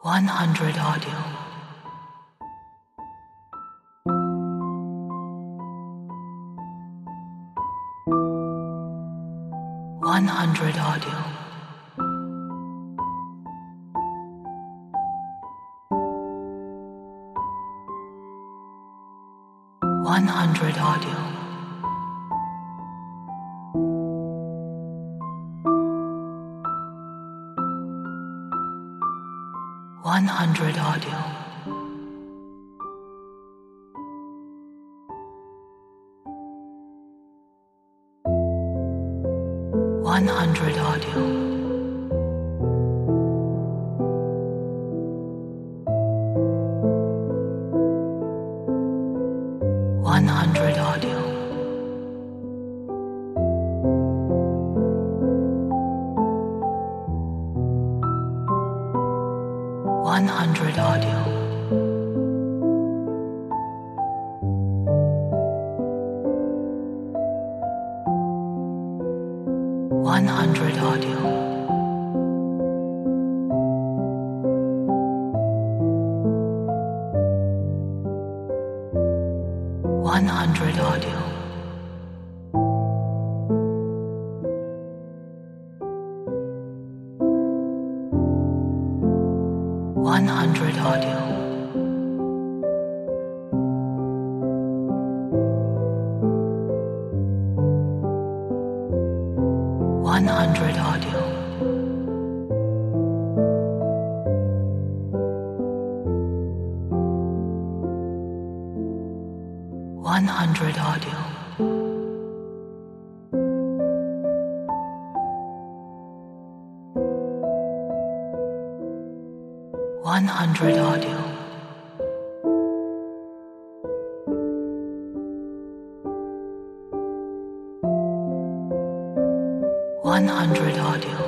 100 audio. 100 audio. 100 audio. 100 audio. 100 audio. 100 audio. 100 audio. 100 audio. 100 audio. 100 audio. 100 audio. 100 audio. 100 audio. 100 audio.